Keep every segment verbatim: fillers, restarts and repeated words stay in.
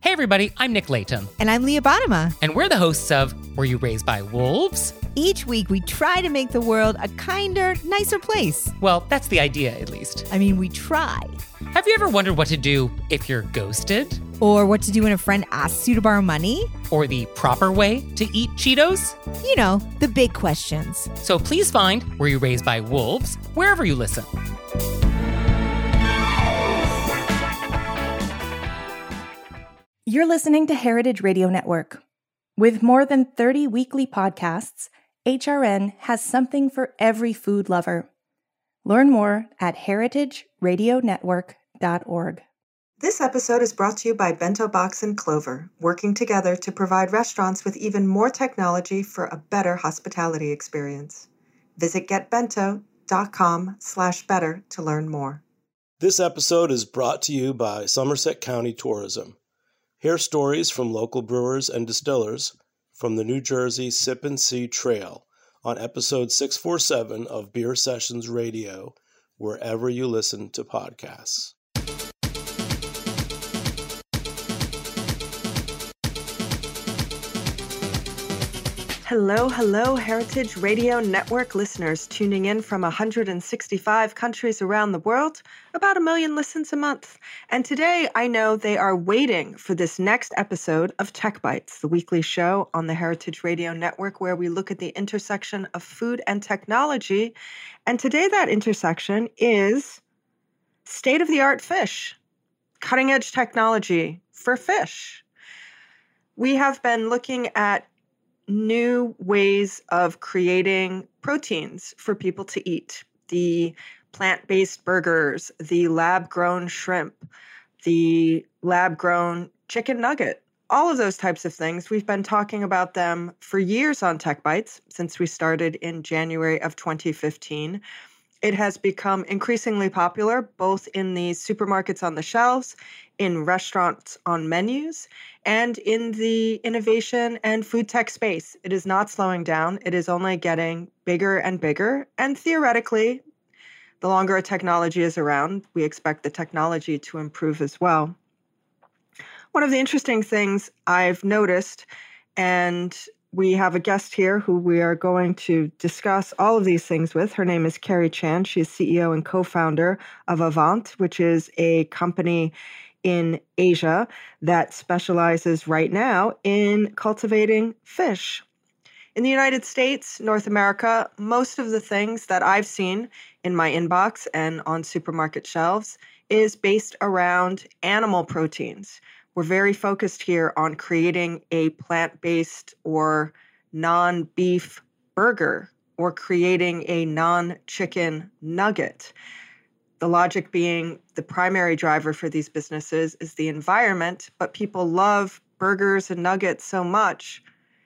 Hey everybody, I'm Nick Layton. And I'm Leah Bottima. And we're the hosts of Were You Raised by Wolves? Each week we try to make the world a kinder, nicer place. Well, that's the idea, at least. I mean, we try. Have you ever wondered what to do if you're ghosted? Or what to do when a friend asks you to borrow money? Or the proper way to eat Cheetos? You know, the big questions. So please find Were You Raised by Wolves wherever you listen. You're listening to Heritage Radio Network. With more than thirty weekly podcasts, H R N has something for every food lover. Learn more at heritage radio network dot org. This episode is brought to you by Bento Box and Clover, working together to provide restaurants with even more technology for a better hospitality experience. Visit getbento.com slash better to learn more. This episode is brought to you by Somerset County Tourism. Hear stories from local brewers and distillers from the New Jersey Sip and See Trail on episode six forty-seven of Beer Sessions Radio, wherever you listen to podcasts. Hello, hello, Heritage Radio Network listeners tuning in from one hundred sixty-five countries around the world, about a million listens a month. And today I know they are waiting for this next episode of Tech Bites, the weekly show on the Heritage Radio Network where we look at the intersection of food and technology. And today that intersection is state-of-the-art fish, cutting-edge technology for fish. We have been looking at new ways of creating proteins for people to eat. The plant-based burgers, the lab-grown shrimp, the lab-grown chicken nugget, all of those types of things. We've been talking about them for years on Tech Bites since we started in January of twenty fifteen. It has become increasingly popular both in the supermarkets on the shelves, in restaurants on menus, and in the innovation and food tech space. It is not slowing down. It is only getting bigger and bigger. And theoretically, the longer a technology is around, we expect the technology to improve as well. One of the interesting things I've noticed, and we have a guest here who we are going to discuss all of these things with. Her name is Carrie Chan. She is C E O and co-founder of Avant, which is a company in Asia that specializes right now in cultivating fish. In the United States, North America, most of the things that I've seen in my inbox and on supermarket shelves is based around animal proteins. We're very focused here on creating a plant-based or non-beef burger or creating a non-chicken nugget. The logic being the primary driver for these businesses is the environment, but people love burgers and nuggets so much.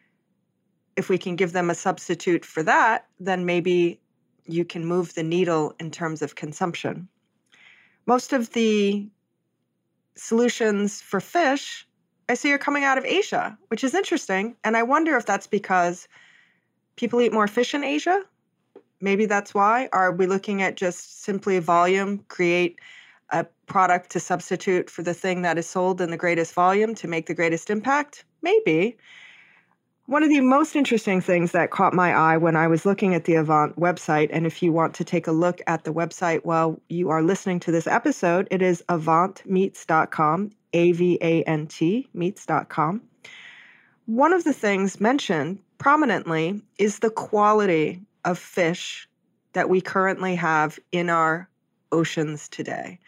If we can give them a substitute for that, then maybe you can move the needle in terms of consumption. Most of the solutions for fish I see are coming out of Asia, which is interesting. And I wonder if that's because people eat more fish in Asia. Maybe that's why. Are we looking at just simply volume, create a product to substitute for the thing that is sold in the greatest volume to make the greatest impact? Maybe. One of the most interesting things that caught my eye when I was looking at the Avant website, and if you want to take a look at the website while you are listening to this episode, it is avant meats dot com, A V A N T, meats dot com. One of the things mentioned prominently is the quality of fish that we currently have in our oceans today.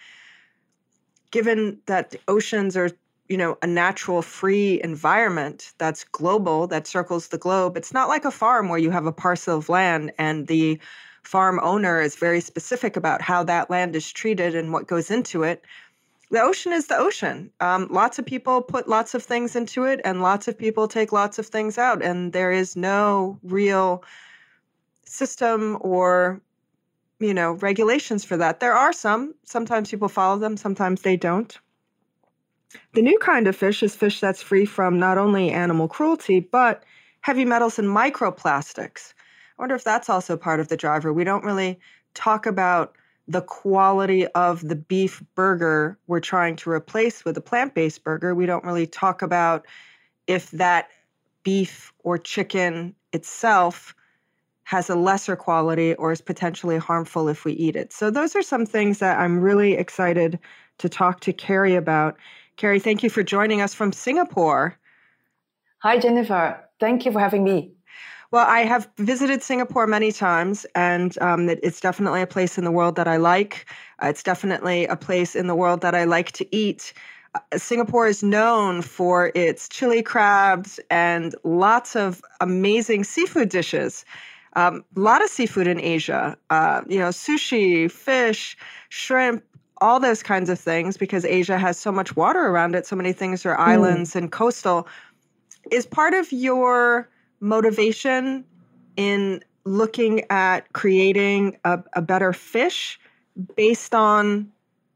Given that the oceans are you know, a natural free environment that's global, that circles the globe. It's not like a farm where you have a parcel of land and the farm owner is very specific about how that land is treated and what goes into it. The ocean is the ocean. Um, lots of people put lots of things into it and lots of people take lots of things out. And there is no real system or, you know, regulations for that. There are some. Sometimes people follow them. Sometimes they don't. The new kind of fish is fish that's free from not only animal cruelty, but heavy metals and microplastics. I wonder if that's also part of the driver. We don't really talk about the quality of the beef burger we're trying to replace with a plant-based burger. We don't really talk about if that beef or chicken itself has a lesser quality or is potentially harmful if we eat it. So those are some things that I'm really excited to talk to Carrie about. Carrie, thank you for joining us from Singapore. Hi, Jennifer. Thank you for having me. Well, I have visited Singapore many times, and um, it, it's definitely a place in the world that I like. Uh, it's definitely a place in the world that I like to eat. Uh, Singapore is known for its chili crabs and lots of amazing seafood dishes. Um, a lot of seafood in Asia, uh, you know, sushi, fish, shrimp, all those kinds of things, because Asia has so much water around it. So many things are islands mm. and coastal. Is part of your motivation in looking at creating a, a better fish based on,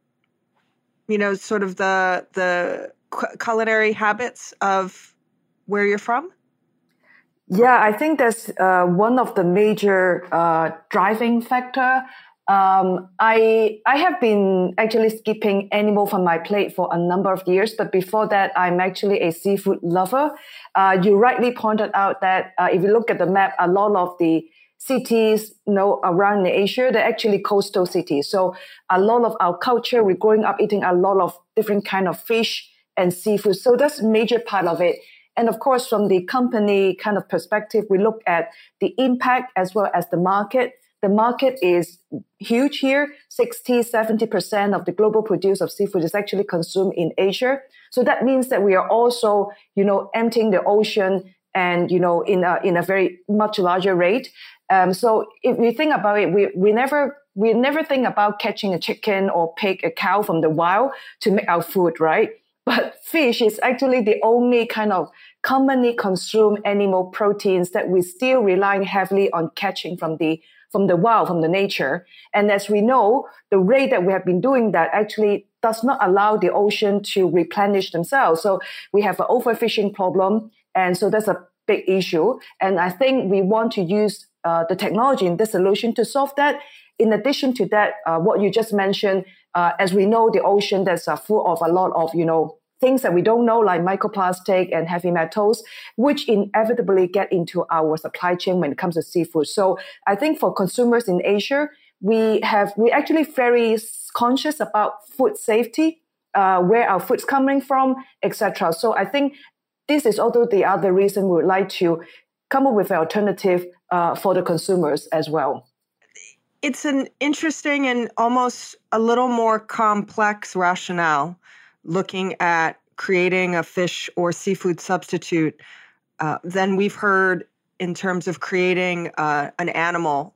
you know, sort of the the culinary habits of where you're from? Yeah, I think that's uh, one of the major uh, driving factor. Um, I I have been actually skipping animal from my plate for a number of years, but before that, I'm actually a seafood lover. Uh, you rightly pointed out that uh, if you look at the map, a lot of the cities, you know, around Asia, they're actually coastal cities. So a lot of our culture, we're growing up eating a lot of different kind of fish and seafood. So that's a major part of it. And of course, from the company kind of perspective, we look at the impact as well as the market. The market is huge here. sixty, seventy percent of the global produce of seafood is actually consumed in Asia. So that means that we are also, you know, emptying the ocean and, you know, in a, in a very much larger rate. Um, so if we think about it, we, we never, we never think about catching a chicken or pig, a cow from the wild to make our food, right? But fish is actually the only kind of commonly consumed animal proteins that we still relying heavily on catching from the from the wild, from the nature. And as we know, the rate that we have been doing that actually does not allow the ocean to replenish themselves. So we have an overfishing problem. And so that's a big issue. And I think we want to use uh, the technology in this solution to solve that. In addition to that, uh, what you just mentioned, uh, as we know, the ocean that's uh, full of a lot of, you know, things that we don't know, like microplastic and heavy metals, which inevitably get into our supply chain when it comes to seafood. So I think for consumers in Asia, we have, we actually very conscious about food safety, uh, where our food's coming from, et cetera. So I think this is also the other reason we would like to come up with an alternative uh, for the consumers as well. It's an interesting and almost a little more complex rationale looking at creating a fish or seafood substitute uh, than we've heard in terms of creating uh, an animal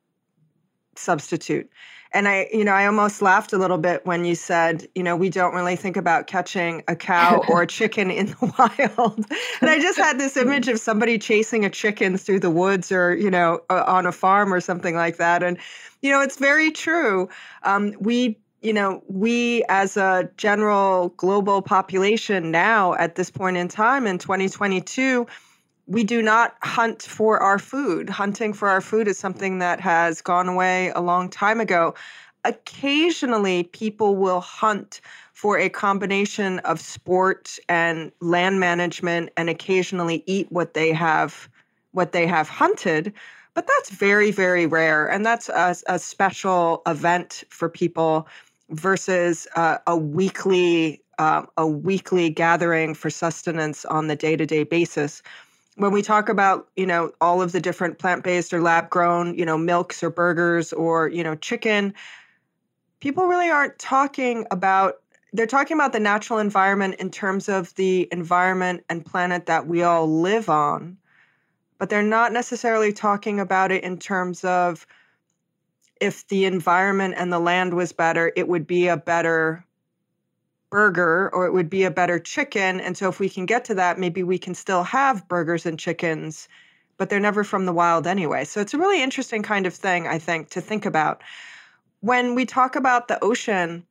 substitute. And I, you know, I almost laughed a little bit when you said, you know, we don't really think about catching a cow or a chicken in the wild. And I just had this image of somebody chasing a chicken through the woods or, you know, uh, on a farm or something like that. And, you know, it's very true. Um, we You know, we as a general global population now at this point in time in twenty twenty-two, we do not hunt for our food. Hunting for our food is something that has gone away a long time ago. Occasionally, people will hunt for a combination of sport and land management and occasionally eat what they have, what they have hunted. But that's very, very rare. And that's a, a special event for people versus uh, a weekly uh, a weekly gathering for sustenance on the day-to-day basis. When we talk about, you know, all of the different plant-based or lab-grown, you know, milks or burgers or, you know, chicken, people really aren't talking about, they're talking about the natural environment in terms of the environment and planet that we all live on, but they're not necessarily talking about it in terms of if the environment and the land was better, it would be a better burger or it would be a better chicken. And so if we can get to that, maybe we can still have burgers and chickens, but they're never from the wild anyway. So it's a really interesting kind of thing, I think, to think about. When we talk about the ocean,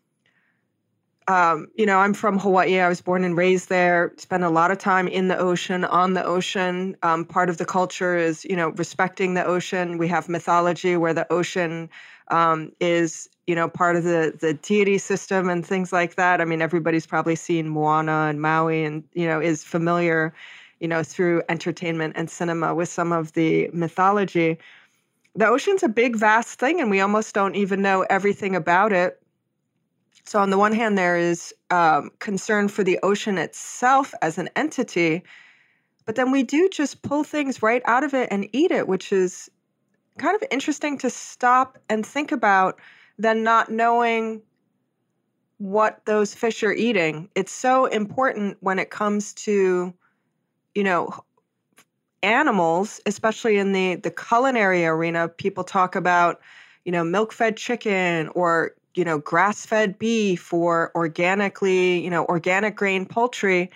Um, you know, I'm from Hawaii. I was born and raised there, spent a lot of time in the ocean, on the ocean. Um, part of the culture is, you know, respecting the ocean. We have mythology where the ocean um, is, you know, part of the, the deity system and things like that. I mean, everybody's probably seen Moana and Maui and, you know, is familiar, you know, through entertainment and cinema with some of the mythology. The ocean's a big, vast thing, and we almost don't even know everything about it. So on the one hand, there is um, concern for the ocean itself as an entity, but then we do just pull things right out of it and eat it, which is kind of interesting to stop and think about, than not knowing what those fish are eating. It's so important when it comes to, you know, animals, especially in the, the culinary arena. People talk about, you know, milk-fed chicken or, you know, grass-fed beef or organically, you know, organic grain poultry.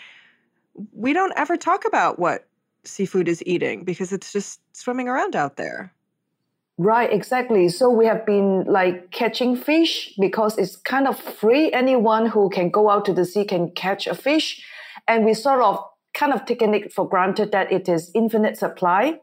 We don't ever talk about what seafood is eating because it's just swimming around out there. Right, exactly. So we have been like catching fish because it's kind of free. Anyone who can go out to the sea can catch a fish. And we sort of kind of taken it for granted that it is infinite supply.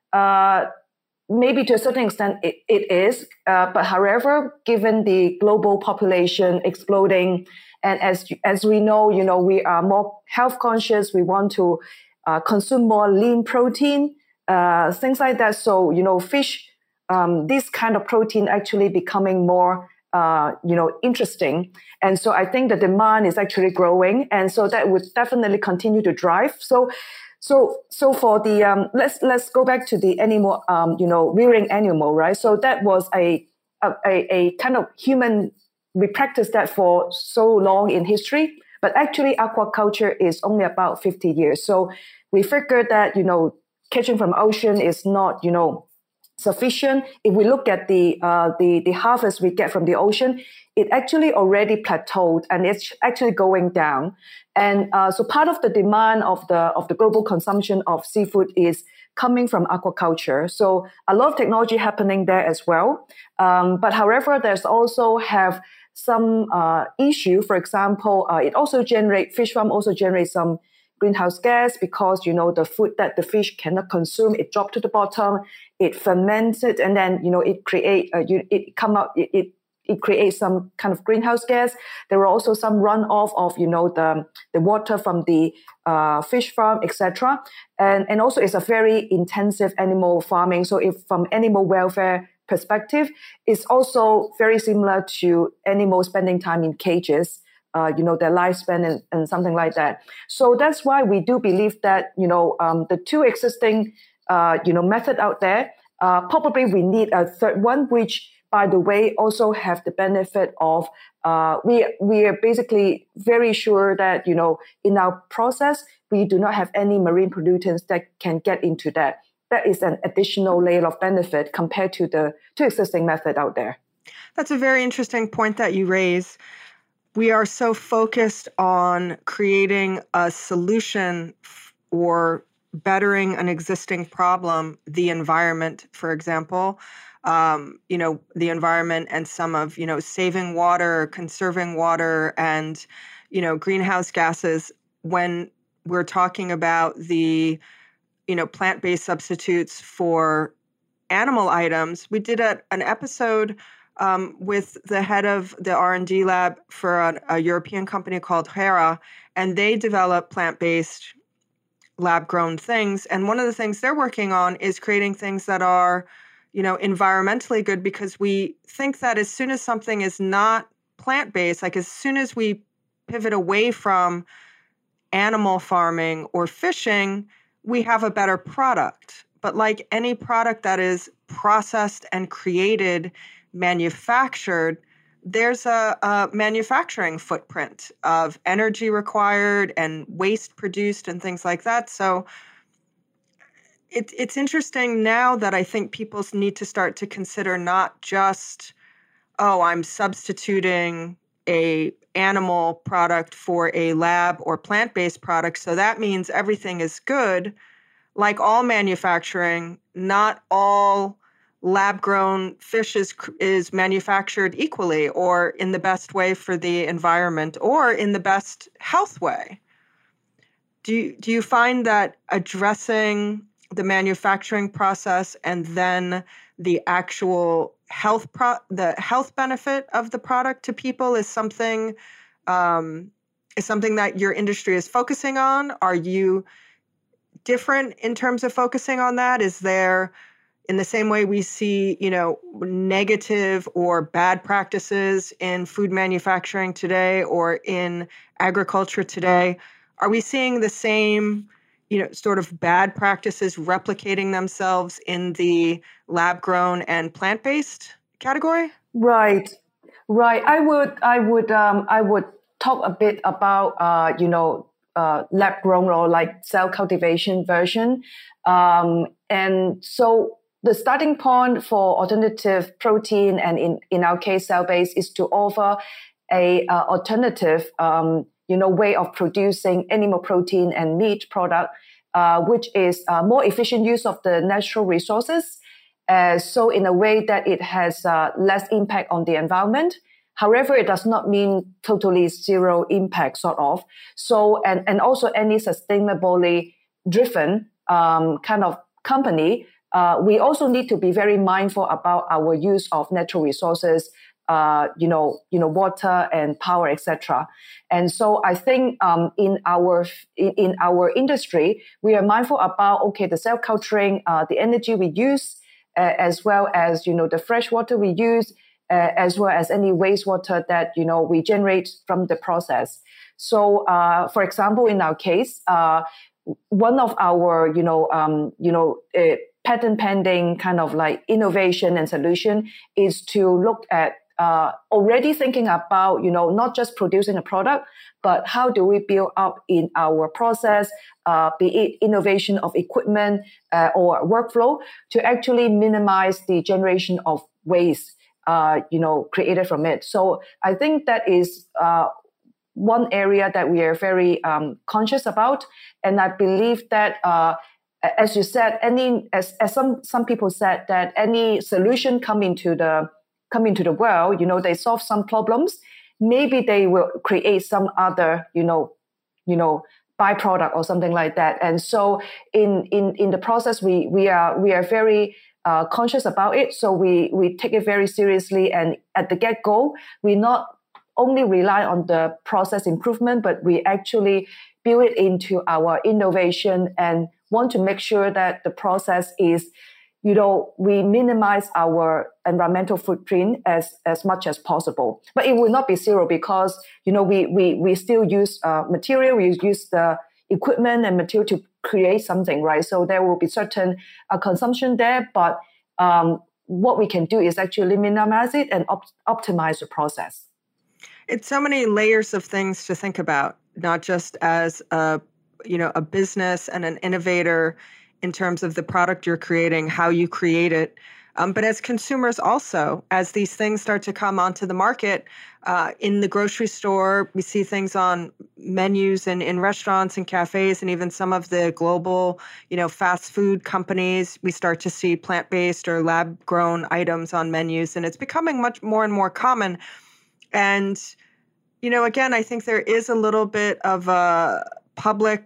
Uh, maybe to a certain extent it, it is. Uh, but however, given the global population exploding, and as as we know, you know, we are more health conscious. We want to uh, consume more lean protein, uh, things like that. So, you know, fish, um, this kind of protein actually becoming more, uh, you know, interesting. And so I think the demand is actually growing. And so that would definitely continue to drive. So, so, so for the, um, let's, let's go back to the animal, um, you know, rearing animal, right? So that was a, a, a kind of human. We practiced that for so long in history, but actually aquaculture is only about fifty years. So we figured that, you know, catching from ocean is not, you know, sufficient. If we look at the, uh, the, the harvest we get from the ocean, it actually already plateaued and it's actually going down. And, uh, so part of the demand of the, of the global consumption of seafood is coming from aquaculture. So a lot of technology happening there as well. Um, but however, there's also have some uh, issue. For example, uh, it also generate, fish farm also generates some greenhouse gas because, you know, the food that the fish cannot consume, it dropped to the bottom, it ferments it, and then, you know, it create, uh, you, it come out, it, it it creates some kind of greenhouse gas. There are also some runoff of, you know, the, the water from the uh, fish farm, et cetera. And, and also it's a very intensive animal farming. So if from animal welfare perspective, it's also very similar to animals spending time in cages, uh, you know, their lifespan and, and something like that. So that's why we do believe that, you know, um, the two existing, uh, you know, method out there, uh, probably we need a third one, which, by the way, also have the benefit of, uh, we, we are basically very sure that, you know, in our process, we do not have any marine pollutants that can get into that. That is an additional layer of benefit compared to the to existing method out there. That's a very interesting point that you raise. We are so focused on creating a solution or bettering an existing problem, the environment, for example, um, you know, the environment and some of, you know, saving water, conserving water and, you know, greenhouse gases. When we're talking about the, you know, plant-based substitutes for animal items, we did a, an episode um, with the head of the R and D lab for a, a European company called Hera, and they develop plant-based lab-grown things. And one of the things they're working on is creating things that are, you know, environmentally good, because we think that as soon as something is not plant-based, like as soon as we pivot away from animal farming or fishing, we have a better product. But like any product that is processed and created, manufactured, there's a, a manufacturing footprint of energy required and waste produced and things like that. So it, it's interesting now that I think people need to start to consider not just, oh, I'm substituting a animal product for a lab or plant-based product, so that means everything is good. Like all manufacturing, not all lab-grown fish is, is manufactured equally or in the best way for the environment or in the best health way. Do you, do you find that addressing the manufacturing process and then the actual health pro- the health benefit of the product to people is something um, is something that your industry is focusing on? Are you different in terms of focusing on that? Is there, in the same way we see, you know, negative or bad practices in food manufacturing today or in agriculture today, are we seeing the same, you know, sort of bad practices replicating themselves in the lab-grown and plant-based category? Right, right. I would, I would, um, I would talk a bit about, uh, you know, uh, lab-grown or like cell cultivation version, um, and so the starting point for alternative protein, and in in our case, cell-based, is to offer a uh, alternative, um, you know, way of producing animal protein and meat product, uh, which is uh, more efficient use of the natural resources. Uh, so in a way that it has uh, less impact on the environment. However, it does not mean totally zero impact, sort of. So, and, and also any sustainably driven um, kind of company, uh, we also need to be very mindful about our use of natural resources, uh, you know, you know, water and power, et cetera. And so I think um, in our in, in our industry, we are mindful about, okay, the cell culturing, uh, the energy we use, uh, as well as, you know, the fresh water we use, uh, as well as any wastewater that, you know, we generate from the process. So, uh, for example, in our case, uh, one of our, you know, um, you know, uh, patent pending kind of like innovation and solution is to look at uh, already thinking about, you know, not just producing a product, but how do we build up in our process, uh, be it innovation of equipment uh, or workflow, to actually minimize the generation of waste, uh, you know, created from it. So I think that is uh, one area that we are very um, conscious about. And I believe that, uh, as you said, any as, as some, some people said, that any solution come into the come into the world, you know, they solve some problems. Maybe they will create some other, you know, you know, byproduct or something like that. And so in in in the process, we we are we are very uh, conscious about it. So we we take it very seriously. And at the get go, we not only rely on the process improvement, but we actually build it into our innovation and want to make sure that the process is, you know, we minimize our environmental footprint as, as much as possible. But it will not be zero because, you know, we we we still use uh, material, we use the equipment and material to create something, right? So there will be certain uh, consumption there, but um, what we can do is actually minimize it and op- optimize the process. It's so many layers of things to think about, not just as a, you know, a business and an innovator in terms of the product you're creating, how you create it, um, but as consumers also, as these things start to come onto the market, uh, in the grocery store, we see things on menus and in restaurants and cafes, and even some of the global, you know, fast food companies, we start to see plant-based or lab-grown items on menus, and it's becoming much more and more common. And, you know, again, I think there is a little bit of a public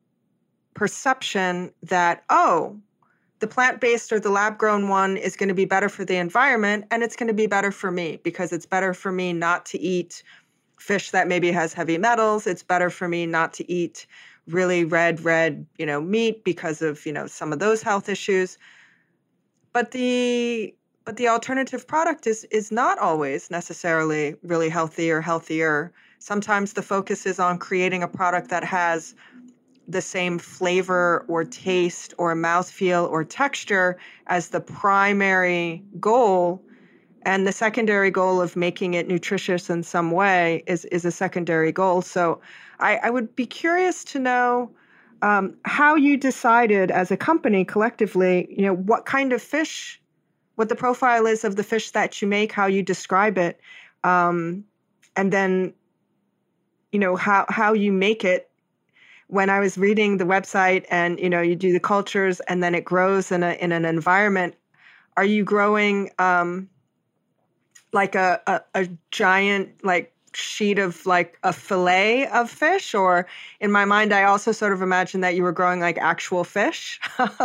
perception that, oh, the plant-based or the lab-grown one is going to be better for the environment, and it's going to be better for me because it's better for me not to eat fish that maybe has heavy metals. It's better for me not to eat really red, red, you know, meat because of, you know, some of those health issues. But the But the alternative product is is not always necessarily really healthy or healthier. Sometimes the focus is on creating a product that has the same flavor or taste or mouthfeel or texture as the primary goal. And the secondary goal of making it nutritious in some way is, is a secondary goal. So I, I would be curious to know um, how you decided as a company collectively, you know, what kind of fish, what the profile is of the fish that you make, how you describe it, um, and then, you know, how, how you make it. When I was reading the website and, you know, you do the cultures and then it grows in a in an environment, are you growing um, like a, a, a giant, like sheet of like a fillet of fish? Or in my mind, I also sort of imagined that you were growing like actual fish,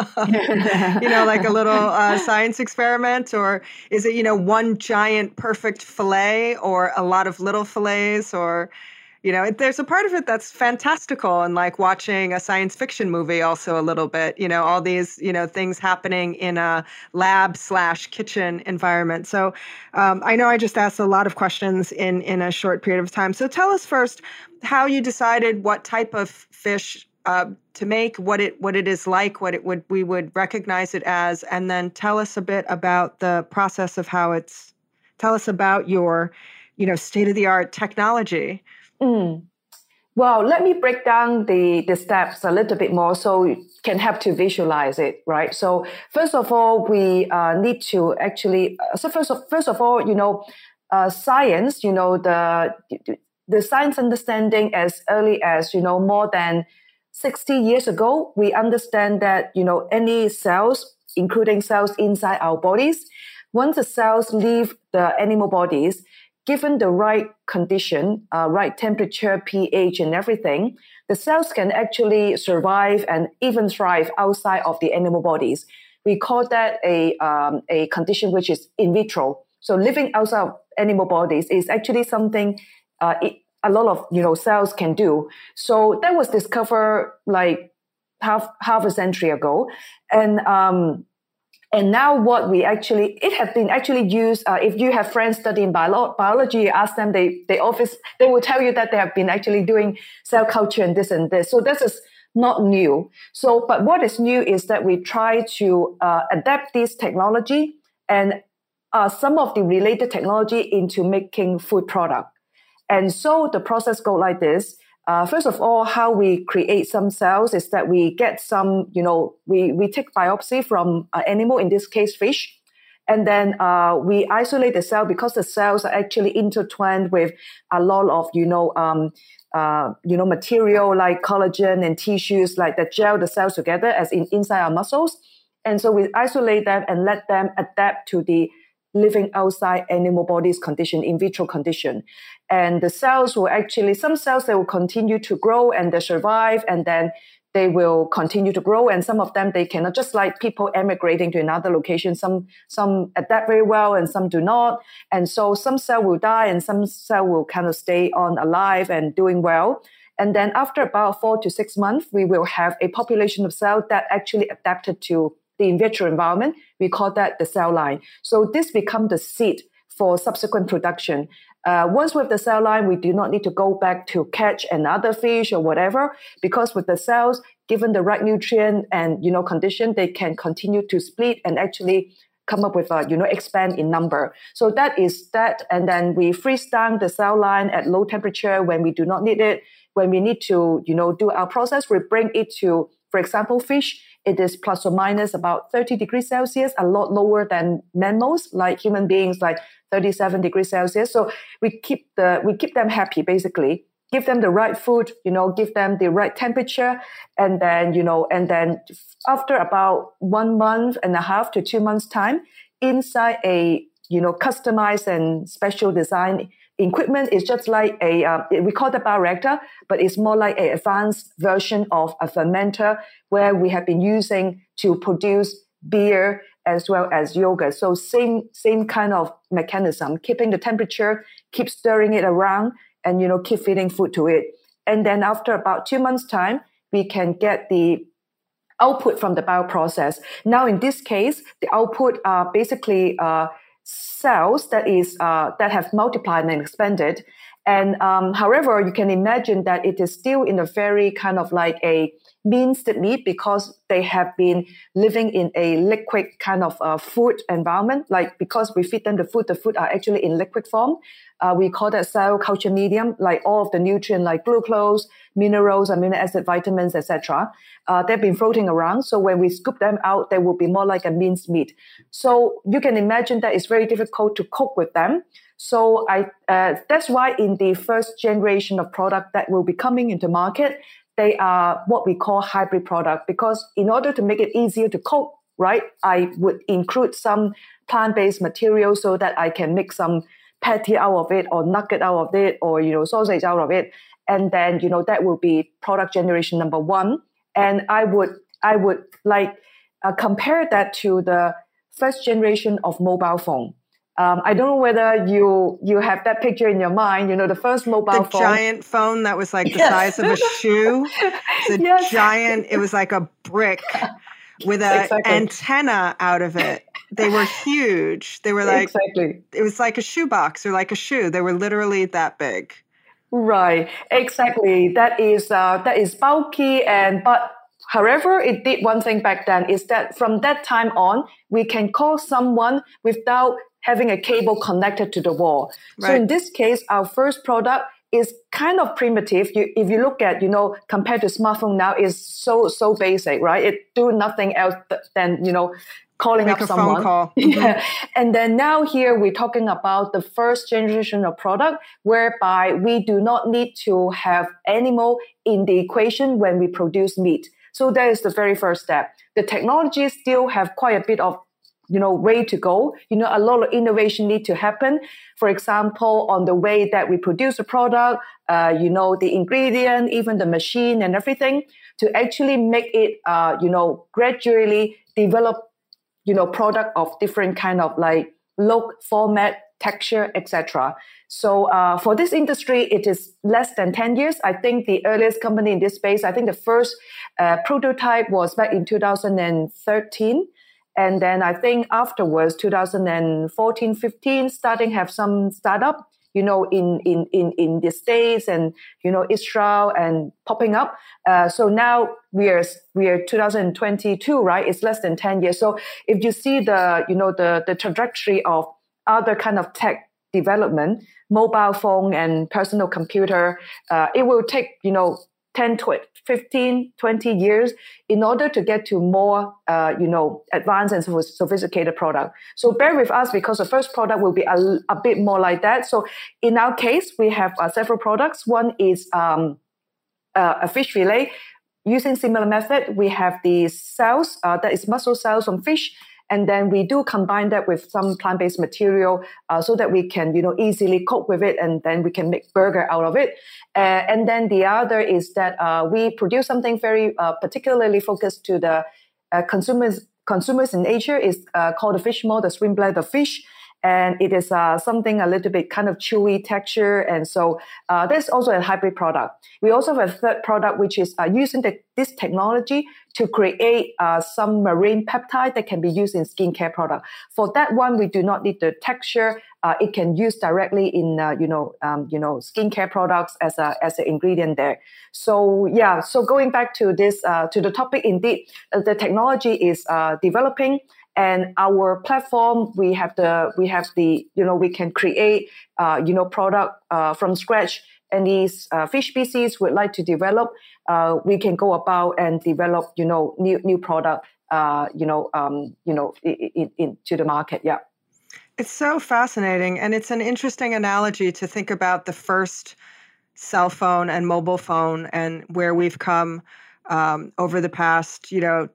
you know, like a little uh, science experiment? Or is it, you know, one giant perfect fillet or a lot of little fillets? Or, you know, there's a part of it that's fantastical and like watching a science fiction movie also a little bit, you know, all these, you know, things happening in a lab slash kitchen environment. So um, I know I just asked a lot of questions in, in a short period of time. So tell us first how you decided what type of fish uh, to make, what it what it is like, what it would we would recognize it as, and then tell us a bit about the process of how it's, tell us about your, you know, state-of-the-art technology. Mm. Well, let me break down the, the steps a little bit more so you can help to visualize it, right? So first of all, we uh, need to actually, uh, so first of, first of all, you know, uh, science, you know, the, the science understanding as early as, you know, more than sixty years ago, we understand that, you know, any cells, including cells inside our bodies, once the cells leave the animal bodies, given the right condition, uh, right temperature, pH, and everything, the cells can actually survive and even thrive outside of the animal bodies. We call that a um, a condition which is in vitro. So living outside of animal bodies is actually something uh, it, a lot of you know cells can do. So that was discovered like half half a century ago, and um, And now what we actually, it has been actually used, uh, if you have friends studying bio- biology, ask them, they, they always, they will tell you that they have been actually doing cell culture and this and this. So this is not new. So, but what is new is that we try to uh, adapt this technology and uh, some of the related technology into making food product. And so the process goes like this. Uh, first of all, how we create some cells is that we get some, you know, we, we take biopsy from an animal, in this case, fish. And then uh, we isolate the cell because the cells are actually intertwined with a lot of, you know, um, uh, you know, material like collagen and tissues, like that gel the cells together as in inside our muscles. And so we isolate them and let them adapt to the living outside animal bodies condition, in vitro condition. And the cells will actually, some cells, they will continue to grow and they survive, and then they will continue to grow. And some of them, they cannot, just like people emigrating to another location. Some, some adapt very well and some do not. And so some cell will die and some cell will kind of stay on alive and doing well. And then after about four to six months, we will have a population of cells that actually adapted to the in vitro environment. We call that the cell line. So this becomes the seed for subsequent production. Uh, once with the cell line, we do not need to go back to catch another fish or whatever, because with the cells, given the right nutrient and, you know, condition, they can continue to split and actually come up with a, you know, expand in number. So that is that. And then we freeze down the cell line at low temperature when we do not need it. When we need to, you know, do our process, we bring it to, for example, fish. It is plus or minus about thirty degrees Celsius, a lot lower than mammals, like human beings, like thirty-seven degrees Celsius. So we keep the we keep them happy, basically. Give them the right food, you know, give them the right temperature. And then, you know, and then after about one month and a half to two months time, inside a, you know, customized and special design equipment is just like a, uh, we call it bioreactor, but it's more like an advanced version of a fermenter where we have been using to produce beer as well as yogurt. So same, same kind of mechanism, keeping the temperature, keep stirring it around and, you know, keep feeding food to it. And then after about two months time, we can get the output from the bioprocess. Now, in this case, the output are basically, uh, cells that is uh, that have multiplied and expanded. And um, however, you can imagine that it is still in a very kind of like a minced meat because they have been living in a liquid kind of uh, food environment. Like because we feed them the food, the food are actually in liquid form. Uh, we call that cell culture medium, like all of the nutrients like glucose, minerals, amino acid, vitamins, et cetera. Uh, they've been floating around. So when we scoop them out, they will be more like a minced meat. So you can imagine that it's very difficult to cook with them. So I uh, that's why in the first generation of product that will be coming into market, they are what we call hybrid product, because in order to make it easier to cook, right, I would include some plant-based material so that I can make some patty out of it or nugget out of it or, you know, sausage out of it. And then, you know, that will be product generation number one. And I would, I would like uh, compare that to the first generation of mobile phone. Um, I don't know whether you you have that picture in your mind. You know, the first mobile the phone. The giant phone that was like the yes. size of a shoe. The yes. giant, it was like a brick with an exactly. antenna out of it. They were huge. They were like, exactly. It was like a shoebox or like a shoe. They were literally that big. Right, exactly. That is uh, that is bulky, and but however, it did one thing back then is that from that time on, we can call someone without having a cable connected to the wall. Right. So in this case, our first product is kind of primitive. You, if you look at, you know, compared to smartphone now, is so so basic, right? It do nothing else than, you know, calling Make up someone. Phone call. Yeah. And then now here we're talking about the first generation of product whereby we do not need to have animal in the equation when we produce meat. So that is the very first step. The technology still have quite a bit of, you know, way to go. You know, a lot of innovation need to happen. For example, on the way that we produce a product, uh, you know, the ingredient, even the machine and everything, to actually make it, uh, you know, gradually develop, you know, product of different kind of like look, format, texture, et cetera. So uh, for this industry, it is less than ten years. I think the earliest company in this space, I think the first uh, prototype was back in two thousand thirteen. And then I think afterwards, two thousand fourteen, fifteen, starting have some startup, you know, in, in, in, in the States and, you know, Israel and popping up. Uh, so now we are, we are two thousand twenty-two, right? It's less than ten years. So if you see the, you know, the, the trajectory of other kind of tech development, mobile phone and personal computer, uh, it will take, you know, ten, fifteen, twenty years in order to get to more, uh, you know, advanced and sophisticated product. So bear with us because the first product will be a, a bit more like that. So in our case, we have uh, several products. One is um, uh, a fish fillet. Using similar method, we have the cells, uh, that is muscle cells from fish. And then we do combine that with some plant-based material uh, so that we can, you know, easily cook with it, and then we can make burger out of it. Uh, and then the other is that uh, we produce something very uh, particularly focused to the uh, consumers consumers in Asia. Is uh, called the fish maw, the swim bladder fish. And it is uh, something a little bit kind of chewy texture. And so uh, that's also a hybrid product. We also have a third product, which is uh, using the, this technology to create uh, some marine peptide that can be used in skincare product. For that one, we do not need the texture. Uh, it can use directly in, uh, you know, um, you know, skincare products as a as an ingredient there. So yeah, so going back to this, uh, to the topic, indeed, uh, the technology is uh, developing. And our platform, we have the, we have the, you know, we can create, uh, you know, product uh, from scratch. Any uh, fish species would like to develop, uh, we can go about and develop, you know, new new product, uh, you know, um, you know, into in, in the market. Yeah, it's so fascinating, and it's an interesting analogy to think about the first cell phone and mobile phone and where we've come um, over the past, you know,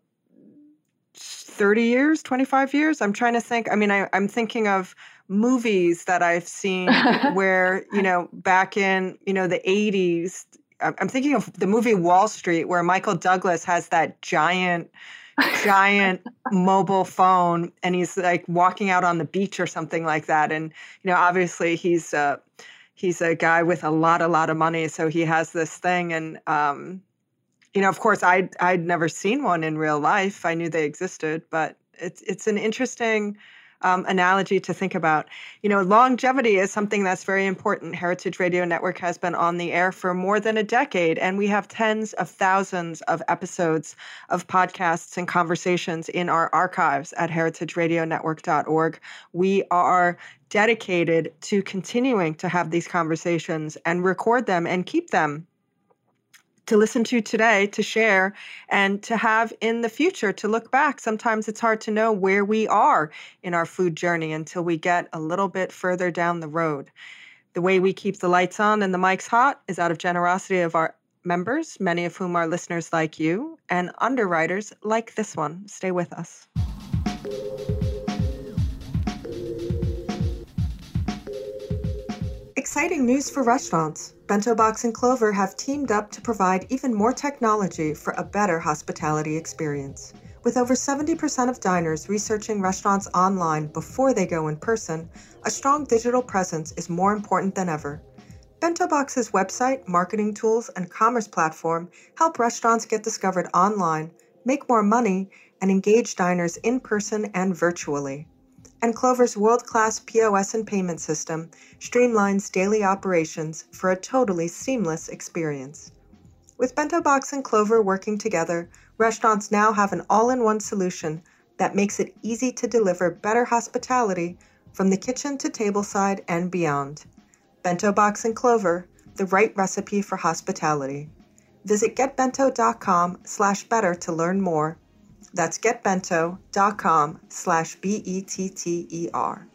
thirty years, twenty-five years. I'm trying to think. I mean, I, I'm thinking of movies that I've seen where, you know, back in, you know, the eighties, I'm thinking of the movie Wall Street, where Michael Douglas has that giant, giant mobile phone, and he's like walking out on the beach or something like that. And, you know, obviously he's uh, he's a guy with a lot, a lot of money. So he has this thing. And, um, you know, of course, I'd, I'd never seen one in real life. I knew they existed, but it's it's an interesting um, analogy to think about. You know, longevity is something that's very important. Heritage Radio Network has been on the air for more than a decade, and we have tens of thousands of episodes of podcasts and conversations in our archives at heritage radio network dot org. We are dedicated to continuing to have these conversations and record them and keep them to listen to today, to share, and to have in the future, to look back. Sometimes it's hard to know where we are in our food journey until we get a little bit further down the road. The way we keep the lights on and the mics hot is out of generosity of our members, many of whom are listeners like you, and underwriters like this one. Stay with us. Exciting news for restaurants. Bento Box and Clover have teamed up to provide even more technology for a better hospitality experience. With over seventy percent of diners researching restaurants online before they go in person, a strong digital presence is more important than ever. Bento Box's website, marketing tools, and commerce platform help restaurants get discovered online, make more money, and engage diners in person and virtually. And Clover's world-class P O S and payment system streamlines daily operations for a totally seamless experience. With Bento Box and Clover working together, restaurants now have an all-in-one solution that makes it easy to deliver better hospitality from the kitchen to tableside and beyond. Bento Box and Clover, the right recipe for hospitality. Visit getbento.com slash better to learn more. That's getbento.com slash B E T T E R.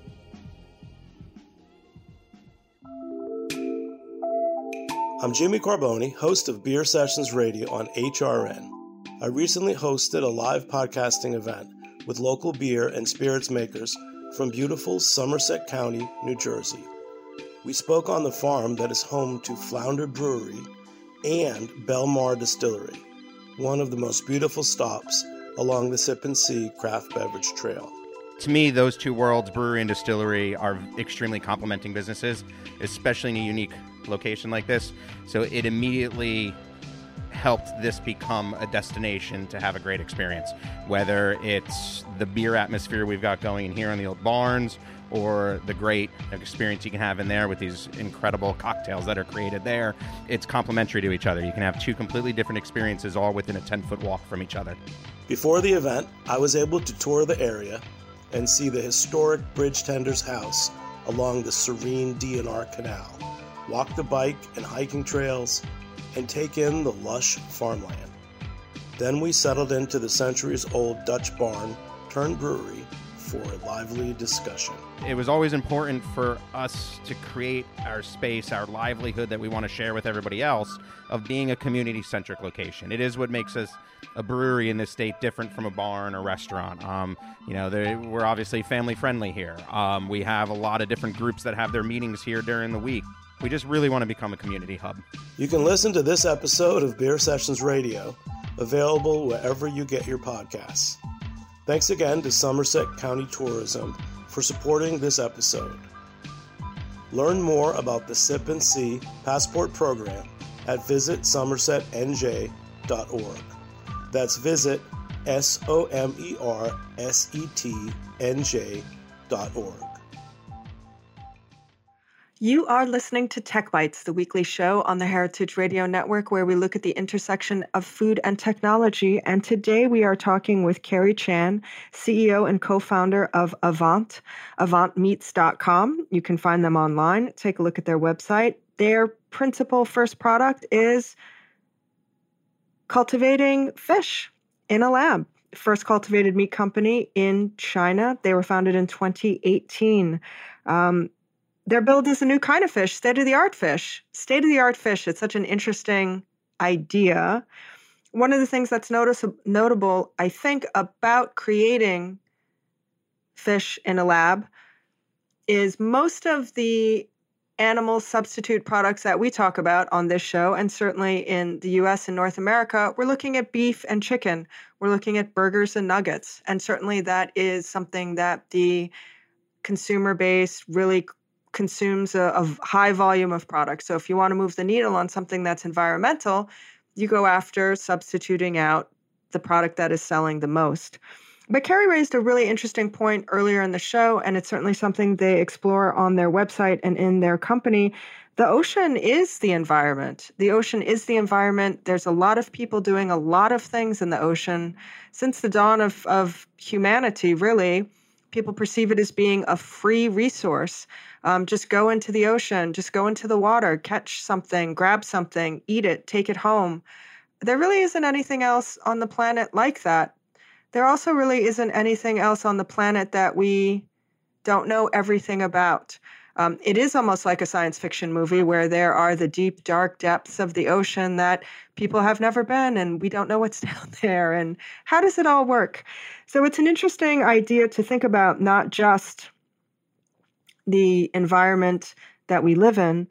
I'm Jimmy Carboni, host of Beer Sessions Radio on H R N. I recently hosted a live podcasting event with local beer and spirits makers from beautiful Somerset County, New Jersey. We spoke on the farm that is home to Flounder Brewery and Belmar Distillery, one of the most beautiful stops along the Sip and See craft beverage trail. To me, those two worlds, brewery and distillery, are extremely complementing businesses, especially in a unique location like this. So it immediately helped this become a destination to have a great experience, whether it's the beer atmosphere we've got going in here in the old barns, or the great experience you can have in there with these incredible cocktails that are created there. It's complementary to each other. You can have two completely different experiences all within a ten-foot walk from each other. Before the event, I was able to tour the area and see the historic bridge tender's house along the serene D N R Canal, walk the bike and hiking trails, and take in the lush farmland. Then we settled into the centuries-old Dutch barn turned brewery for a lively discussion. It was always important for us to create our space, our livelihood that we want to share with everybody else, of being a community-centric location. It is what makes us a brewery in this state different from a barn or restaurant. Um, you know, we're obviously family-friendly here. Um, we have a lot of different groups that have their meetings here during the week. We just really want to become a community hub. You can listen to this episode of Beer Sessions Radio, available wherever you get your podcasts. Thanks again to Somerset County Tourism for supporting this episode. Learn more about the Sip and See Passport Program at visit somerset n j dot org. That's visit S O M E R S E T N J dot org. You are listening to Tech Bites, the weekly show on the Heritage Radio Network, where we look at the intersection of food and technology. And today we are talking with Carrie Chan, C E O and co-founder of Avant, avant meats dot com. You can find them online. Take a look at their website. Their principal first product is cultivating fish in a lab. First cultivated meat company in China. They were founded in twenty eighteen. Um, Their build is a new kind of fish, state-of-the-art fish. State-of-the-art fish, it's such an interesting idea. One of the things that's notice- notable, I think, about creating fish in a lab is most of the animal substitute products that we talk about on this show, and certainly in the U S and North America, we're looking at beef and chicken. We're looking at burgers and nuggets. And certainly that is something that the consumer base really consumes a, a high volume of products. So if you want to move the needle on something that's environmental, you go after substituting out the product that is selling the most. But Carrie raised a really interesting point earlier in the show, and it's certainly something they explore on their website and in their company. The ocean is the environment. The ocean is the environment. There's a lot of people doing a lot of things in the ocean. Since the dawn of, of humanity, really, people perceive it as being a free resource. Um, just go into the ocean, just go into the water, catch something, grab something, eat it, take it home. There really isn't anything else on the planet like that. There also really isn't anything else on the planet that we don't know everything about. Um, it is almost like a science fiction movie where there are the deep, dark depths of the ocean that people have never been, and we don't know what's down there. And how does it all work? So it's an interesting idea to think about, not just the environment that we live in,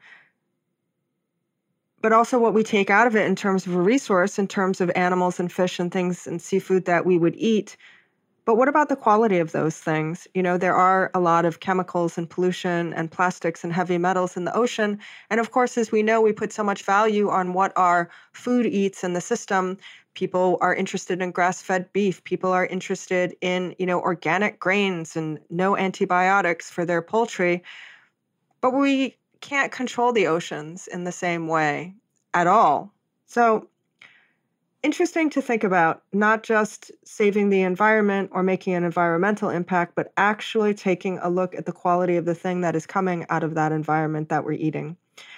but also what we take out of it in terms of a resource, in terms of animals and fish and things and seafood that we would eat. But what about the quality of those things? You know, there are a lot of chemicals and pollution and plastics and heavy metals in the ocean. And of course, as we know, we put so much value on what our food eats in the system. People are interested in grass-fed beef. People are interested in, you know, organic grains and no antibiotics for their poultry. But we can't control the oceans in the same way at all. So interesting to think about, not just saving the environment or making an environmental impact, but actually taking a look at the quality of the thing that is coming out of that environment that we're eating.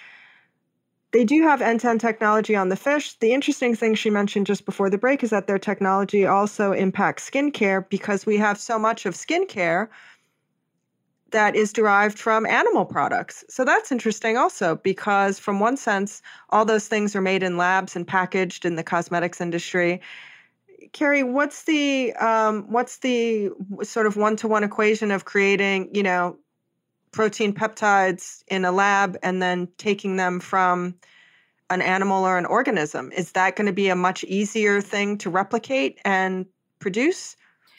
They do have end-to-end technology on the fish. The interesting thing she mentioned just before the break is that their technology also impacts skincare, because we have so much of skincare that is derived from animal products. So that's interesting also, because from one sense, all those things are made in labs and packaged in the cosmetics industry. Carrie, what's the um, what's the sort of one-to-one equation of creating, you know, protein peptides in a lab and then taking them from an animal or an organism? Is that going to be a much easier thing to replicate and produce?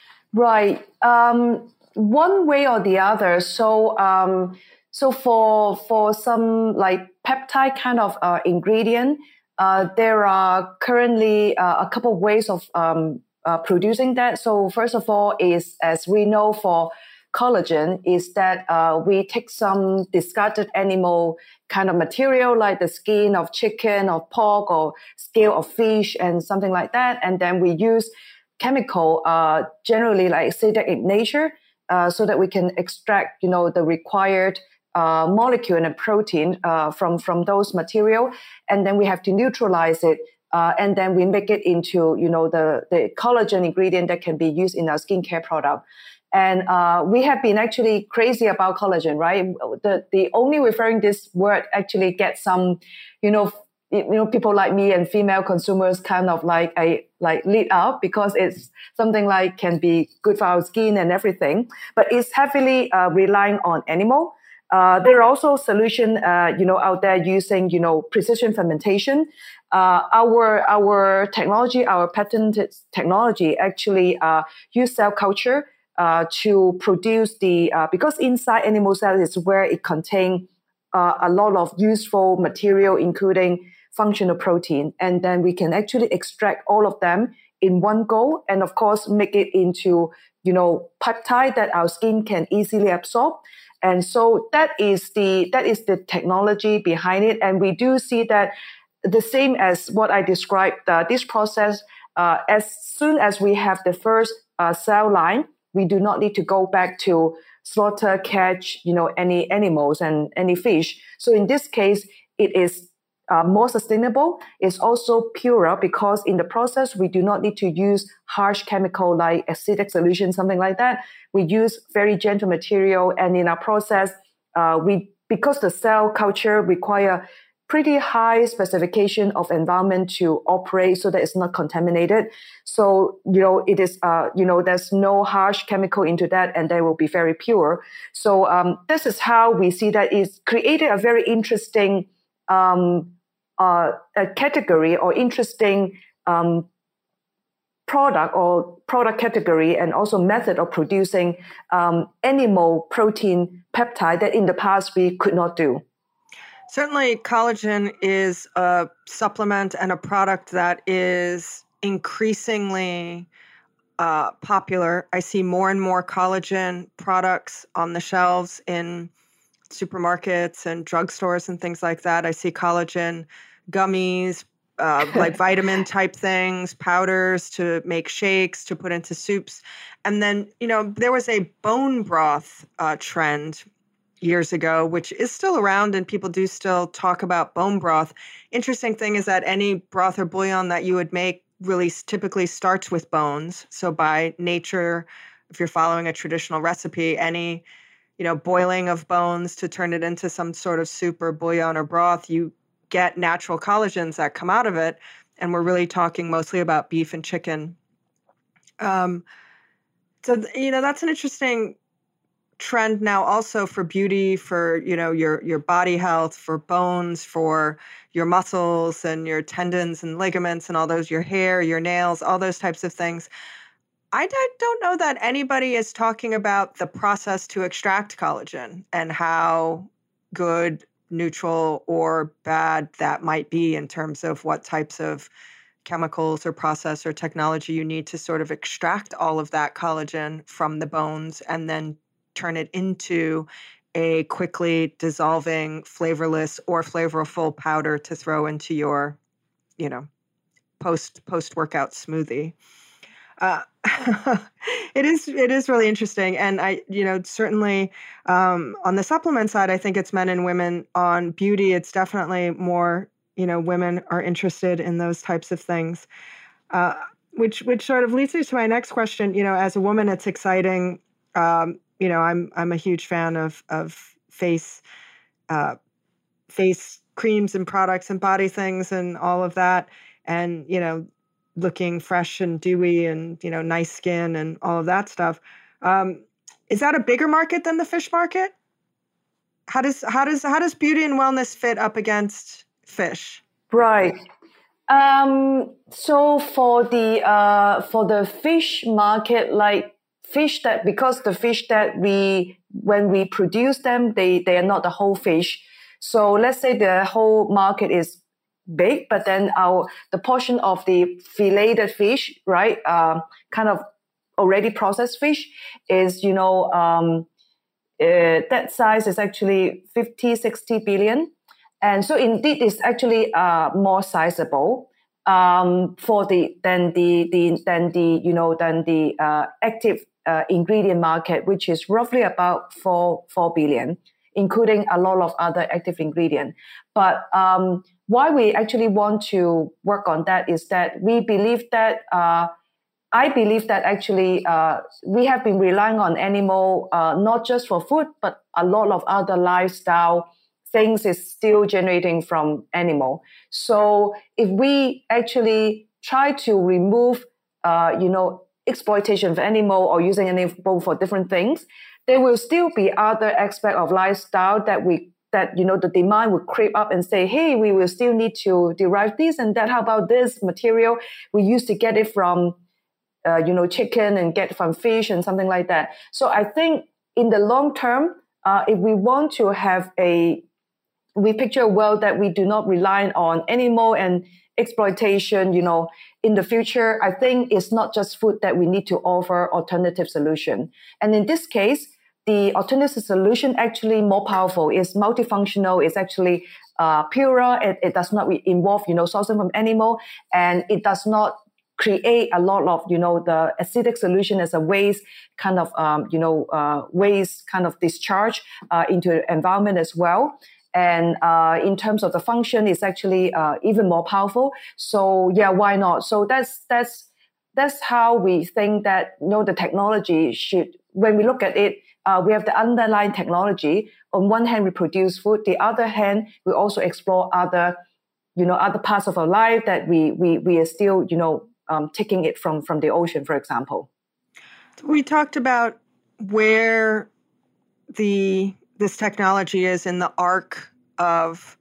Right. Um, one way or the other. So, um, so for for some like peptide kind of uh, ingredient, uh, there are currently uh, a couple of ways of um, uh, producing that. So, first of all, is as we know for collagen, is that uh, we take some discarded animal kind of material like the skin of chicken or pork or scale of fish and something like that, and then we use chemical, uh, generally like acidic in nature, uh, so that we can extract, you know, the required uh, molecule and protein uh, from from those material, and then we have to neutralize it, uh, and then we make it into, you know, the the collagen ingredient that can be used in our skincare product. And uh, we have been actually crazy about collagen, right? The the only referring this word actually gets some, you know, you know, people like me and female consumers kind of like a like lit up, because it's something like can be good for our skin and everything, but it's heavily uh, relying on animal. Uh, there are also solutions, uh, you know, out there using, you know, precision fermentation. Uh, our our technology, our patented technology, actually uh, use cell culture uh, to produce the uh, because inside animal cells is where it contains uh, a lot of useful material, including functional protein, and then we can actually extract all of them in one go, and of course make it into, you know, peptide that our skin can easily absorb. And so that is the that is the technology behind it, and we do see that the same as what I described. Uh, this process, uh, as soon as we have the first uh, cell line, we do not need to go back to slaughter, catch, you know, any animals and any fish. So in this case, it is Uh, more sustainable. It's also purer, because in the process, we do not need to use harsh chemical like acidic solution, something like that. We use very gentle material. And in our process, uh, we because the cell culture require pretty high specification of environment to operate so that it's not contaminated. So, you know, it is, uh, you know, there's no harsh chemical into that, and they will be very pure. So um, this is how we see that it's created a very interesting um, uh, a category or interesting um, product or product category, and also method of producing um, animal protein peptide that in the past we could not do. Certainly, collagen is a supplement and a product that is increasingly uh, popular. I see more and more collagen products on the shelves in supermarkets and drugstores and things like that. I see collagen gummies, uh, like vitamin type things, powders to make shakes, to put into soups. And then, you know, there was a bone broth uh, trend years ago, which is still around, and people do still talk about bone broth. Interesting thing is that any broth or bouillon that you would make really typically starts with bones. So by nature, if you're following a traditional recipe, any you know, boiling of bones to turn it into some sort of soup or bouillon or broth, you get natural collagens that come out of it. And we're really talking mostly about beef and chicken. Um, so, you know, that's an interesting trend now also for beauty, for, you know, your, your body health, for bones, for your muscles and your tendons and ligaments and all those, your hair, your nails, all those types of things. I don't know that anybody is talking about the process to extract collagen and how good, neutral, or bad that might be in terms of what types of chemicals or process or technology you need to sort of extract all of that collagen from the bones and then turn it into a quickly dissolving, flavorless or flavorful powder to throw into your, you know, post post workout smoothie. Uh, it is it is really interesting, and I, you know, certainly um, on the supplement side, I think it's men and women. On beauty, it's definitely more, you know, women are interested in those types of things. Uh, which which sort of leads me to my next question. You know, as a woman, it's exciting. Um, you know, I'm I'm a huge fan of of face uh, face creams and products and body things and all of that, and you know, looking fresh and dewy and, you know, nice skin and all of that stuff. Um, is that a bigger market than the fish market? How does how does how does beauty and wellness fit up against fish? Right. Um, so for the uh, for the fish market, like fish that because the fish that we when we produce them, they they are not the whole fish. So let's say the whole market is big, but then our the portion of the filleted fish, right, um, kind of already processed fish is, you know, um, uh, that size is actually fifty, sixty billion. And so indeed it's actually uh, more sizable um, for the than the the than the you know than the uh, active uh, ingredient market, which is roughly about four four billion, including a lot of other active ingredient. But um, why we actually want to work on that is that we believe that uh, I believe that actually uh, we have been relying on animal uh, not just for food, but a lot of other lifestyle things is still generating from animal. So if we actually try to remove, uh, you know, exploitation of animal or using animal for different things, there will still be other aspect of lifestyle that we that, you know, the demand will creep up and say, hey, we will still need to derive this and that. How about this material? We used to get it from, uh, you know, chicken and get from fish and something like that. So I think in the long term, uh, if we want to have a, we picture a world that we do not rely on animal and exploitation, you know, in the future, I think it's not just food that we need to offer alternative solution. And in this case, the alternative solution actually more powerful, is multifunctional, it's actually uh, purer, it, it does not involve, you know, sourcing from animal, and it does not create a lot of, you know, the acidic solution as a waste kind of, um, you know, uh, waste kind of discharge uh, into the environment as well. And uh, in terms of the function, it's actually uh, even more powerful. So yeah, why not? So that's that's that's how we think that, you know, the technology should. When we look at it, uh, we have the underlying technology. On one hand, we produce food. The other hand, we also explore other, you know, other parts of our life that we we we are still, you know, um, taking it from from the ocean, for example. We talked about where the this technology is in the arc of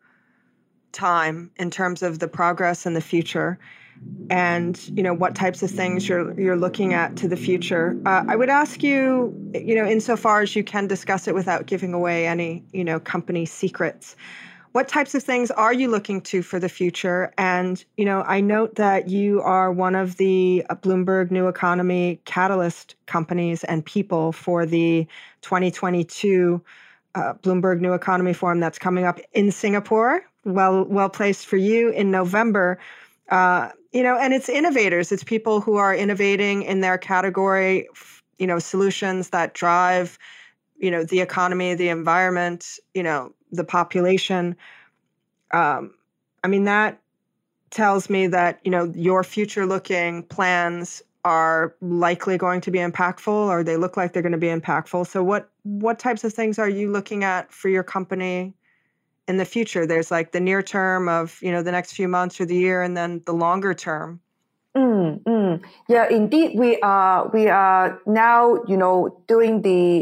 time in terms of the progress in the future, and, you know, what types of things you're you're looking at to the future. Uh, I would ask you, you know, insofar as you can discuss it without giving away any, you know, company secrets, what types of things are you looking to for the future? And, you know, I note that you are one of the Bloomberg New Economy catalyst companies and people for the twenty twenty-two uh, Bloomberg New Economy Forum that's coming up in Singapore. Well, well placed for you in November. Uh, you know, and it's innovators. It's people who are innovating in their category, you know, solutions that drive, you know, the economy, the environment, you know, the population. Um, I mean, that tells me that, you know, your future-looking plans are likely going to be impactful, or they look like they're going to be impactful. So what what types of things are you looking at for your company in the future? There's like the near term of, you know, the next few months or the year, and then the longer term. Mm, mm. Yeah, indeed, we are we are now, you know, doing the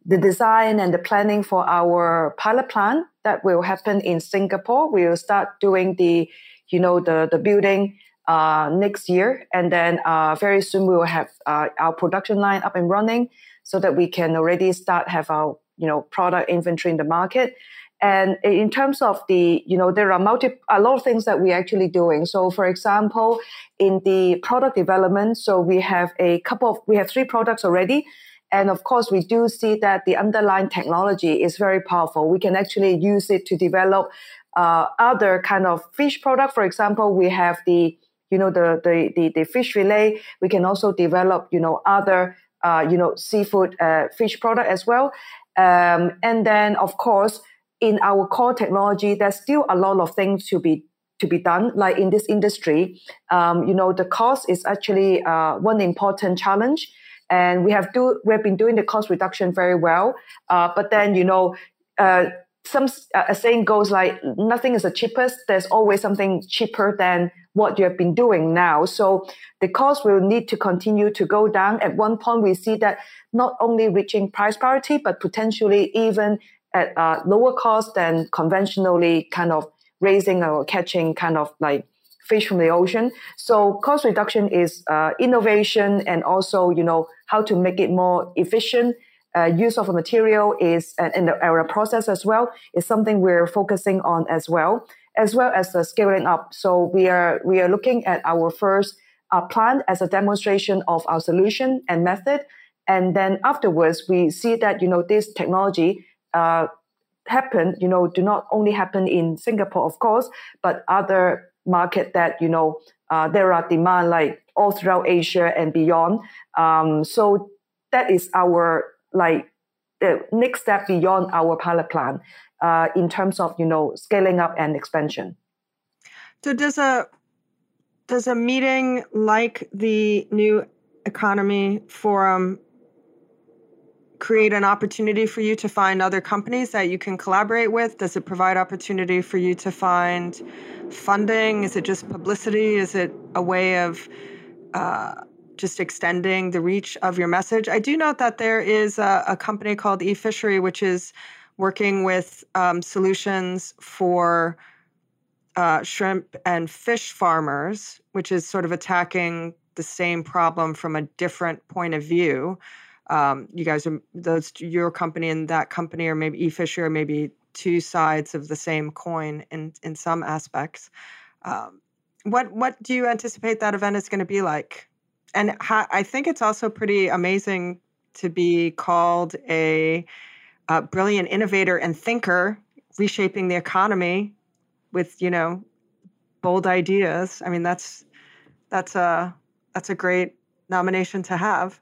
the design and the planning for our pilot plant that will happen in Singapore. We will start doing the, you know, the, the building uh, next year. And then uh, very soon we will have uh, our production line up and running so that we can already start have our, you know, product inventory in the market. And in terms of the, you know, there are multi, a lot of things that we're actually doing. So for example, in the product development, so we have a couple of, we have three products already. And of course, we do see that the underlying technology is very powerful. We can actually use it to develop uh, other kind of fish product. For example, we have the, you know, the, the, the, the fish fillet. We can also develop, you know, other, uh, you know, seafood uh, fish product as well. Um, and then, of course, in our core technology, there's still a lot of things to be to be done. Like in this industry, um, you know, the cost is actually uh, one important challenge, and we have do we have been doing the cost reduction very well. Uh, but then, you know, uh, some uh, a saying goes like, nothing is the cheapest. There's always something cheaper than what you have been doing now. So the cost will need to continue to go down. At one point, we see that not only reaching price parity, but potentially even at uh, lower cost than conventionally kind of raising or catching kind of like fish from the ocean. So cost reduction is uh, innovation, and also, you know, how to make it more efficient. Uh, use of a material is, and, and the our process as well, is something we're focusing on as well, as well as the scaling up. So we are we are looking at our first uh, plant as a demonstration of our solution and method. And then afterwards, we see that, you know, this technology Uh, happen, you know, do not only happen in Singapore, of course, but other market that, you know, uh, there are demand like all throughout Asia and beyond. Um, so that is our, like, the next step beyond our pilot plan uh, in terms of, you know, scaling up and expansion. So does a, does a meeting like the New Economy Forum create an opportunity for you to find other companies that you can collaborate with? Does it provide opportunity for you to find funding? Is it just publicity? Is it a way of uh, just extending the reach of your message? I do note that there is a, a company called eFishery, which is working with um, solutions for uh, shrimp and fish farmers, which is sort of attacking the same problem from a different point of view. Um, you guys are those your company and that company, or maybe eFishery, or maybe two sides of the same coin in in some aspects. Um, what what do you anticipate that event is going to be like? And how, I think it's also pretty amazing to be called a, a brilliant innovator and thinker, reshaping the economy with, you know, bold ideas. I mean, that's that's a that's a great nomination to have.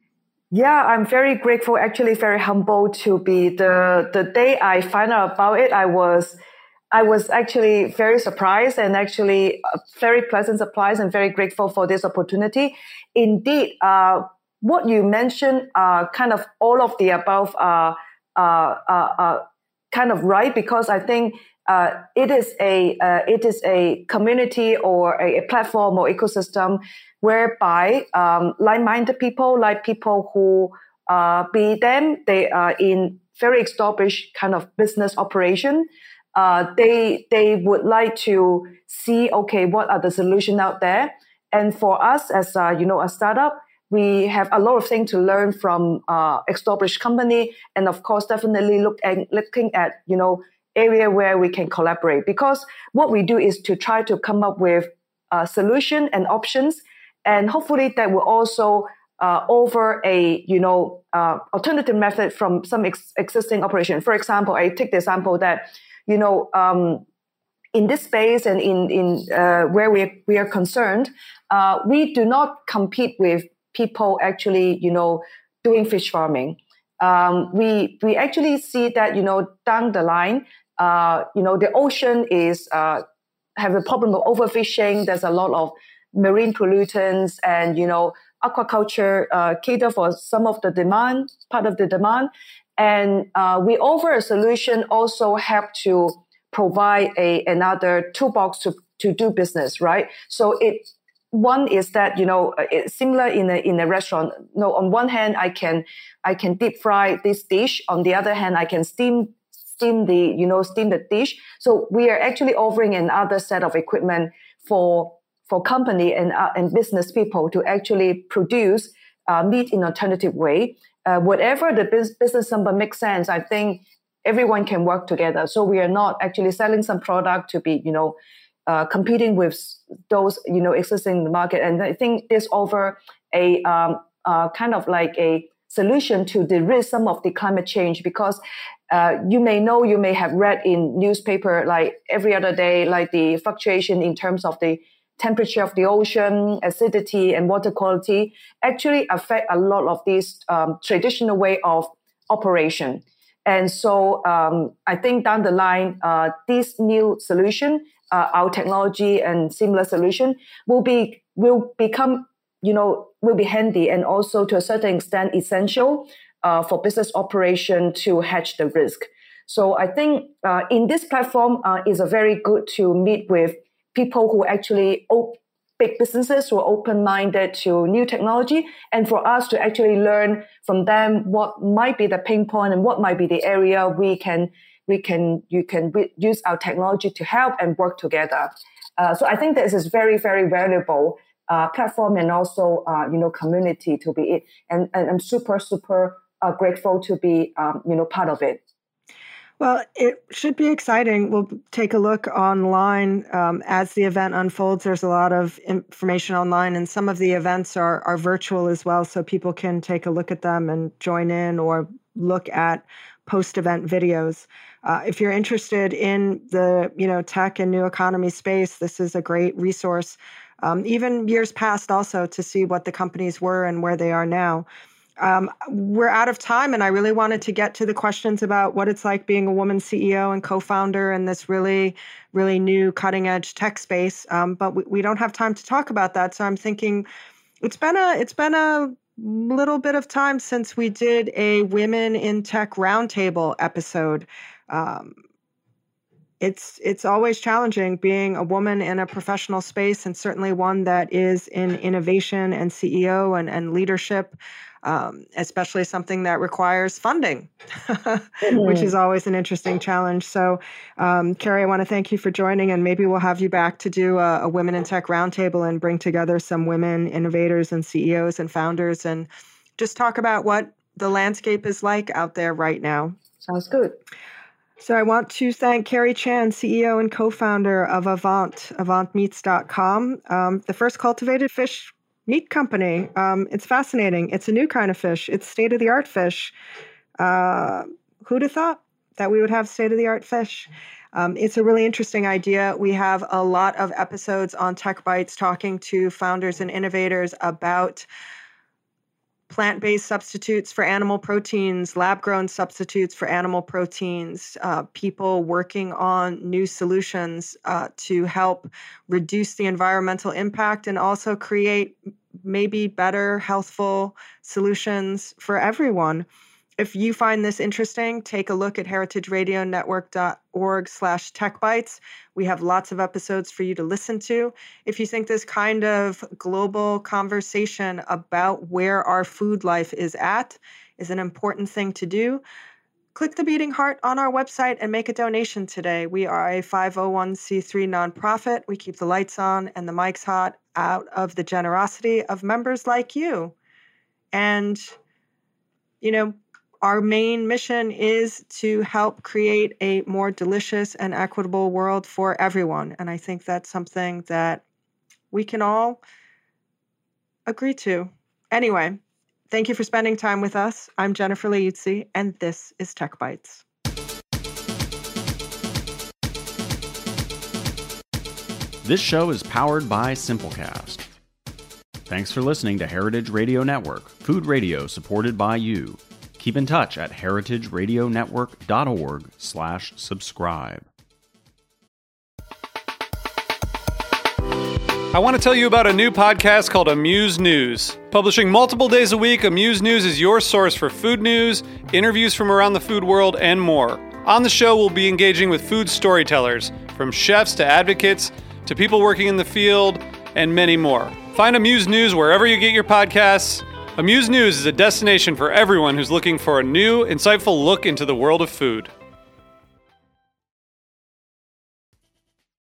Yeah, I'm very grateful, actually very humbled to be the the day I found out about it. I was I was actually very surprised, and actually a very pleasant surprise, and very grateful for this opportunity. Indeed, uh, what you mentioned, uh, kind of all of the above are uh, uh, uh, kind of right, because I think uh, it is a uh, it is a community or a, a platform or ecosystem whereby um, like-minded people, like people who uh, be them, they are in very established kind of business operation. Uh, they they would like to see, okay, what are the solutions out there? And for us as a, you know, a startup, we have a lot of things to learn from uh, established company, and of course, definitely look at looking at, you know, area where we can collaborate. Because what we do is to try to come up with a solution and options. And hopefully that will also uh, offer a, you know, uh, alternative method from some ex- existing operation. For example, I take the example that, you know, um, in this space and in in uh, where we we are concerned, uh, we do not compete with people actually, you know, doing fish farming. Um, we we actually see that, you know, down the line, uh, you know, the ocean is uh, have a problem of overfishing. There's a lot of marine pollutants, and, you know, aquaculture uh, cater for some of the demand, part of the demand. And uh, we offer a solution, also help to provide a another toolbox to, to do business, right? So it one is that, you know, it's similar in a in a restaurant. No, on one hand, I can I can deep fry this dish. On the other hand, I can steam steam the you know steam the dish. So we are actually offering another set of equipment for for company and uh, and business people to actually produce uh, meat in an alternative way. Uh, whatever the bus- business number makes sense, I think everyone can work together. So we are not actually selling some product to be, you know, uh, competing with those, you know, existing in the market. And I think this offer a um, uh, kind of like a solution to de-risk some of the climate change, because uh, you may know, you may have read in newspaper like every other day, like the fluctuation in terms of the temperature of the ocean, acidity, and water quality actually affect a lot of these um, traditional way of operation. And so um, I think down the line, uh, this new solution, uh, our technology and similar solution will be will become, you know, will be handy and also to a certain extent essential uh, for business operation to hedge the risk. So I think uh, in this platform uh, is a very good to meet with people who actually op- big businesses who are open-minded to new technology, and for us to actually learn from them what might be the pain point and what might be the area we can we can you can re- use our technology to help and work together. Uh, so I think this is very very valuable uh, platform and also uh, you know community to be it, and, and I'm super super uh, grateful to be um, you know part of it. Well, it should be exciting. We'll take a look online um, as the event unfolds. There's a lot of information online, and some of the events are, are virtual as well, so people can take a look at them and join in or look at post-event videos. Uh, if you're interested in the you know tech and new economy space, this is a great resource. Um, even years past also to see what the companies were and where they are now. Um, we're out of time, and I really wanted to get to the questions about what it's like being a woman C E O and co-founder in this really, really new cutting-edge tech space. Um, but we, we don't have time to talk about that. So I'm thinking it's been a it's been a little bit of time since we did a Women in Tech Roundtable episode. Um, it's it's always challenging being a woman in a professional space, and certainly one that is in innovation and C E O and, and leadership. Um, especially something that requires funding, mm-hmm. which is always an interesting challenge. So, um, Carrie, I want to thank you for joining, and maybe we'll have you back to do a, a Women in Tech Roundtable and bring together some women innovators and C E Os and founders and just talk about what the landscape is like out there right now. Sounds good. So I want to thank Carrie Chan, C E O and co-founder of Avant, avant meats dot com, um, the first cultivated fish meat company. Um, it's fascinating. It's a new kind of fish. It's state-of-the-art fish. Uh, who'd have thought that we would have state-of-the-art fish? Um, it's a really interesting idea. We have a lot of episodes on Tech Bites talking to founders and innovators about plant-based substitutes for animal proteins, lab-grown substitutes for animal proteins, uh, people working on new solutions uh, to help reduce the environmental impact and also create maybe better, healthful solutions for everyone. If you find this interesting, take a look at heritage radio network dot org slash techbites. We have lots of episodes for you to listen to. If you think this kind of global conversation about where our food life is at is an important thing to do, click the beating heart on our website and make a donation today. We are a five oh one c three nonprofit. We keep the lights on and the mics hot out of the generosity of members like you. And, you know, our main mission is to help create a more delicious and equitable world for everyone. And I think that's something that we can all agree to. Anyway, thank you for spending time with us. I'm Jennifer Liuzzi, and this is Tech Bites. This show is powered by Simplecast. Thanks for listening to Heritage Radio Network, food radio supported by you. Keep in touch at heritage radio network dot org slash subscribe. I want to tell you about a new podcast called Amuse News. Publishing multiple days a week, Amuse News is your source for food news, interviews from around the food world, and more. On the show, we'll be engaging with food storytellers, from chefs to advocates to people working in the field, and many more. Find Amuse News wherever you get your podcasts. Amuse News is a destination for everyone who's looking for a new, insightful look into the world of food.